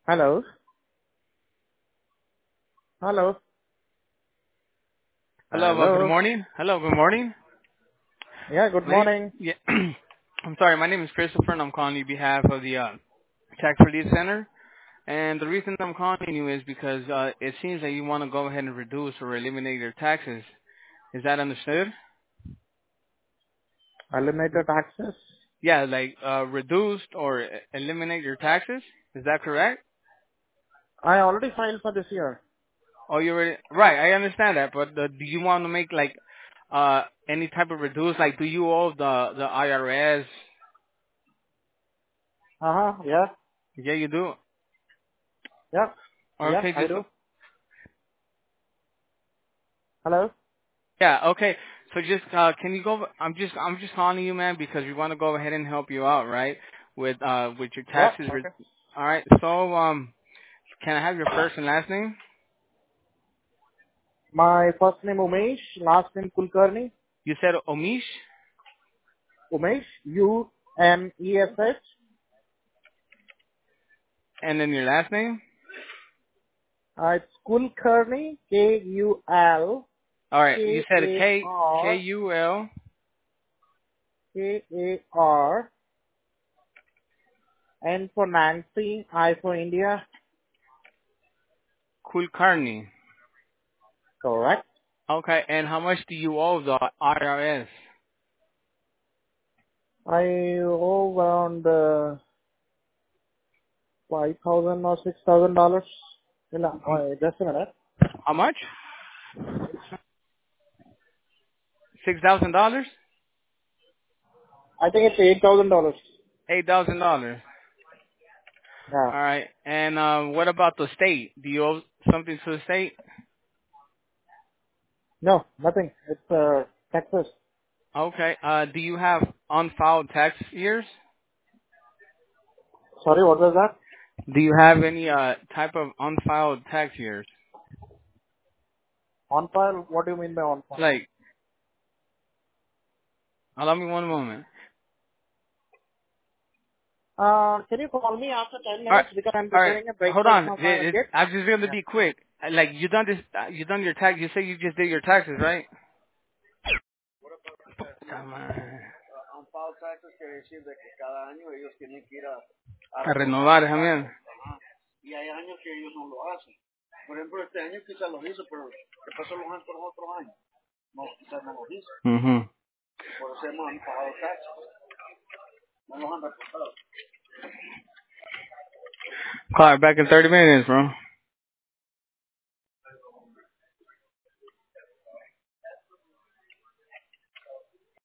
Hello. Hello. Hello, good Hello. morning. Hello, good morning. Yeah, good My name, morning. yeah, I'm sorry, my name is Christopher, and I'm calling you on behalf of the Tax Relief Center. And the reason I'm calling you is because it seems that you want to go ahead and reduce or eliminate your taxes. Is that understood? Eliminated taxes. Yeah, like reduced or eliminate your taxes. Is that correct? I already filed for this year. Oh, you already right. I understand that, but do you want to make like any type of reduce? Like, do you owe the IRS? Uh-huh. Yeah. Yeah, you do. Yeah. Yeah, Okay, I just do. Hello. yeah, okay. So just can you go I'm just calling you, man, because we want to go ahead and help you out, right? With your Yeah. taxes. Okay. All right. So can I have your first and last name? My first name Umesh, last name Kulkarni. You said Omish, Umesh, Umesh. and then your last name? It's Kulkarni, Kulkarni, All right. You said a K U L N for Nancy, I for India. Kulkarni. Correct. Okay. And how much do you owe the IRS? I owe around 5,000 or $6,000. Just a minute. How much? $6,000? I think it's $8,000. $8,000. Yeah. All right. And what about the state? Do you owe something to the state? No, nothing. It's Texas. Okay. Do you have unfiled tax years? Sorry, what was that? Do you have any type of unfiled tax years? On file? What do you mean by on file? Like, allow me one moment. Can you call me after 10 All right, minutes because I'm all right. preparing a Hold breakfast on. for my kids? I'm just gonna Yeah. be quick. Like, you done this? You done your tax? You say you just did your taxes, right? Come on. A renovar, déjame. Mhm. Call her back in 30 minutes, bro.